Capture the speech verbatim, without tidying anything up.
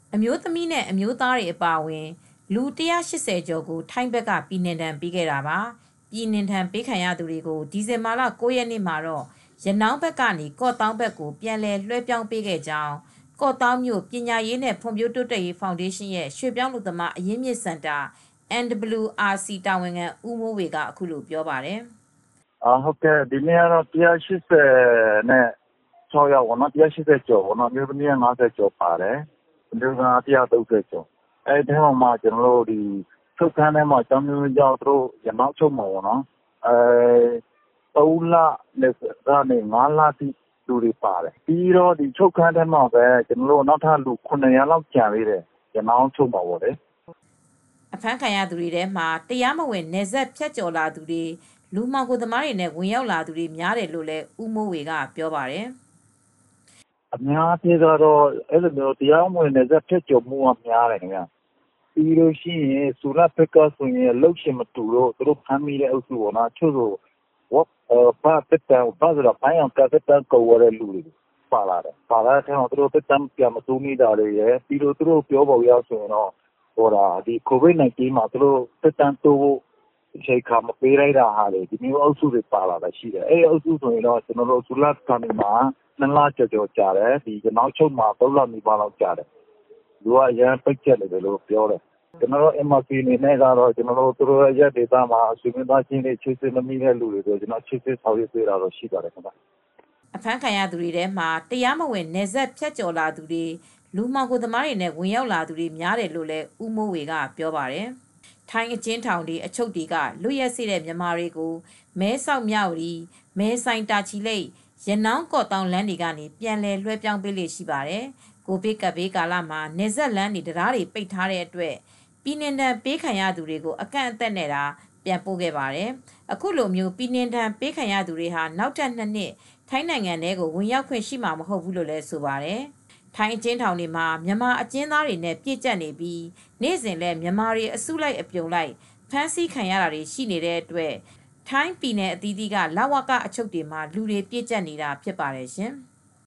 အမျိုးသမီးနဲ့အမျိုးသားတွေအပါအဝင်လူ၁၈၀ကျော်ကိုထိုင်းဘက်ကပြည်နှင်ဒဏ်ပေးခဲ့တာပါပြည်နှင်ဒဏ်ပေးခံရသူတွေကိုဒီဇင်ဘာလ၉ရက်နေ့မှာတော့ရနောင်းဘက်ကနေကော့တောင်းဘက်ကိုပြန်လည်လွှဲပြောင်းပေးခဲ့ကြောင်းကော့တောင်းမြို့ပညာရေးနဲ့ဖွံ့ဖြိုးတိုးတက်ရေးဖောင်ဒေးရှင်းရဲ့ရွှေ့ပြောင်းလူသမားအရင်းမြစ်စင်တာ အန် ဒဘလျူ အာ စီ တာဝန်ခံဦးမိုးဝေကအခုလိုပြောပါတယ်။အာဟုတ်ကဲ့ဒီနေ့ကတော့၁၈၀နဲ့၆ယောက်ပေါ့နော်၁၈၀ကျော်ပေါ့နော်မြို့သမီးက၅၀ကျော်ပါတယ်။မြို့သား၁၃၀ကျော်အဲဒီထဲမှာကျွန်တော်တို့ဒီချုပ်ခန်းထဲမှာကျောင်းမျိုးကြောင့်သူတို့ရနောက်ချုပ်မှာပေါ့နော်အဲ၃လနဲ့ကနေ၅လတိလူတွေပါတယ်ပြီးတော့ဒီချုပ်ခန်းထဲမှာပဲကျွန်တော်တို့နောက်ထပ်လူခုနှစ်ရာလောက်ကျန်သေးတယ်ရနောက်ချုပ်မှာပေါ့လေအဖမ်းခံရသူတွေထဲမှာတရားမဝင်နယ်စပ်ဖြတ်ကျော်လာသူတွေလူမှောင်ခိုသမားတွေနဲ့ဝင်ရောက်လာသူတွေများတယ်လို့လည်းဦးမိုးဝေကပြောပါတယ်အများကြီးကတော့အဲ့လိုမျိုးတရားမဝင်နယ်စပ်ဖြတ်ကျော်မှုကများတယ်ခင်ဗျပြီးလို့ရှိရင်စူလဘက်ကဆိုရင်လှုပ်ရှင်မတူတော့သူတို့ဖမ်းမိတဲ့အုပ်စုပေါ့နော်ချို့ဆိုဝတ်ဘာတက်တန်ဘာဆိုတော့ဘိုင်းအောင်ကတက်တန်ကိုဝရလူတွေပါလာတယ်ပါလာတဲ့ထဲမှာသူတို့တက်တန်ပြန်မစိုးနေတာတွေရယ်ပြီးတော့သူတို့ပြောပေါ်ရဆိုရင်တော့ဟိုဒါဒီကိုဗစ်၁၉မှာသူတို့တက်တန်တိုးချိန်ခါမပေးလိုက်တာဟာလေဒီမျိုးအုပ်စုတွေပါလာတာရှိတယ်အဲ့အုပ်စုဆိုရင်တော့ကျွန်တော်တို့စူလကနေမှာနှစ်လကျော်ကျော်ကြာတယ်ဒီနောက်ချုပ်မှာသုံးလနီးပါးလောက်ကြာတယ်လူကအရန်ပိတ်ချက်နေတယ်လို့ပြောတယ်ကျွန်တော်တို့ M R P အနေနဲ့ကတော့ကျွန်တော်တို့သူတို့ရဲ့ဒေတာမှာဆွေးနွေးသားချင်းတွေချစ်စစ်မမိတဲ့လူတွေကိုကျွန်တော်ချစ်စစ်ဆောင်ရွက်ပေးတာတော့ရှိပါတယ်ခင်ဗျအဖမ်းခံရသူတွေထဲမှာတရားမဝင်နယ်စပ်ဖြတ်ကျော်လာသူတွေလူမှောင်ခိုသမားတွေနဲ့ဝင်ရောက်လာသူတွေများတယ်လို့လည်းဦးမိုးဝေကပြောပါတယ်ထိုင်းအကျဉ်းထောင်တွေအချုပ်တွေကလွတ်ရက်စေတဲ့မြန်မာတွေကိုမဲဆောက်မြဝတီမဲဆိုင်တာချီလိတ်ရနောင်းကော့တောင်းလမ်းတွေကနေပြန်လည်လွှဲပြောင်းပေးလေ့ရှိပါတယ်ကိုဗစ်ကပ်ဘေးကာလမှာနေဆက်လမ်းတွေတရားတွေပိတ်ထားတဲ့အတွက်ပြည်နှင်ဒဏ်ပေးခံရသူတွေကိုအကန့်အသတ်နဲ့တာပြန်ပို့ခဲ့ပါတယ်အခုလိုမျိုးပြည်နှင်ဒဏ်ပေးခံရသူတွေဟာနောက်ထပ်နှစ်နှစ်ထိုင်းနိုင်ငံထဲကိုဝင်ရောက်ခွင့်ရှိမှာမဟုတ်ဘူးလို့လည်းဆိုပါတယ်ထိုင်းအကျဉ်းထောင်တွေမှာမြန်မာအကျဉ်းသားတွေနဲ့ပြည့်ကျက်နေပြီးနေ့စဉ်လဲမြန်မာတွေအစုလိုက်အပြုံလိုက်ဖမ်းဆီးခံရတာတွေရှိနေတဲ့အတွက်ထိုင်းပြည်နယ်အသီးသီးကလဝကအချုပ်တွေမှာလူတွေပြည့်ကျက်နေတာဖြစ်ပါတယ်ရှင်။